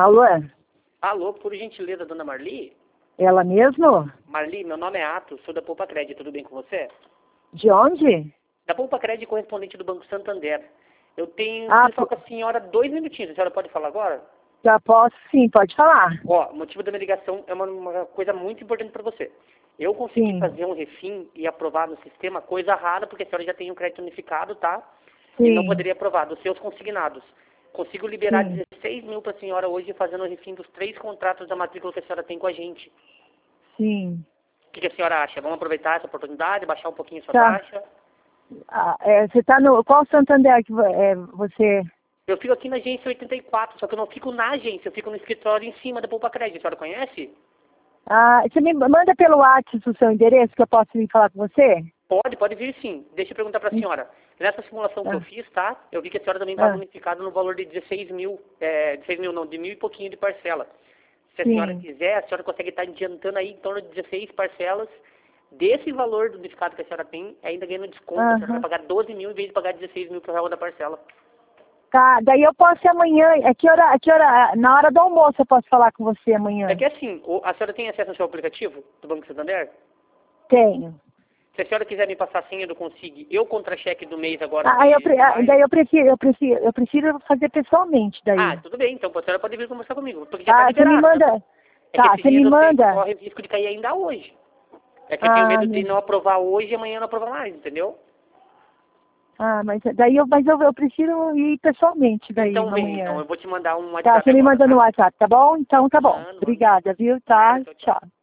Alô? Alô, por gentileza, dona Marli? Ela mesmo? Marli, meu nome é Atos, sou da Poupa Crédito, tudo bem com você? De onde? Da Poupa Crédito, correspondente do Banco Santander. Eu tenho só com a senhora 2 minutinhos, a senhora pode falar agora? Já posso sim, pode falar. Ó, o motivo da minha ligação é uma coisa muito importante para você. Eu consegui fazer um refim e aprovar no sistema, coisa rara, porque a senhora já tem um crédito unificado, tá? Sim. E não poderia aprovar, dos seus consignados. Consigo liberar 16 mil para a senhora hoje fazendo o refim dos 3 contratos da matrícula que a senhora tem com a gente. Sim. O que a senhora acha? Vamos aproveitar essa oportunidade, baixar um pouquinho a sua Tá. taxa? Você está no... Qual Santander que você... Eu fico aqui na agência 84, só que eu não fico na agência, eu fico no escritório em cima da Poupa Crédito. A senhora conhece? Você me manda pelo WhatsApp o seu endereço que eu posso vir falar com você? Pode vir sim. Deixa eu perguntar para a senhora. Nessa simulação que eu fiz, tá? Eu vi que a senhora também estava unificada no valor de 16 mil, 16 mil não, de 1.000 e pouquinho de parcela. Se a senhora quiser, a senhora consegue estar adiantando aí em torno de 16 parcelas desse valor do unificado que a senhora tem, ainda ganhando desconto. A senhora vai pagar 12 mil em vez de pagar 16 mil para o real da parcela. Tá, daí eu posso ir amanhã. Que hora, na hora do almoço eu posso falar com você amanhã? É que assim, a senhora tem acesso ao seu aplicativo do Banco Santander? Tenho. Se a senhora quiser me passar a senha do Consigue, eu contra-cheque do mês agora... Daí eu prefiro fazer pessoalmente daí. Tudo bem, então a senhora pode vir conversar comigo. Porque já você me manda... você me manda... Corre o risco de cair ainda hoje. É que eu tenho medo de não aprovar hoje e amanhã não aprovar mais, entendeu? Mas eu prefiro ir pessoalmente daí então vem, amanhã. então eu vou te mandar um WhatsApp. Tá, você me manda no WhatsApp, tá bom? Então tá bom. Mano. Obrigada, viu? Tá, tchau.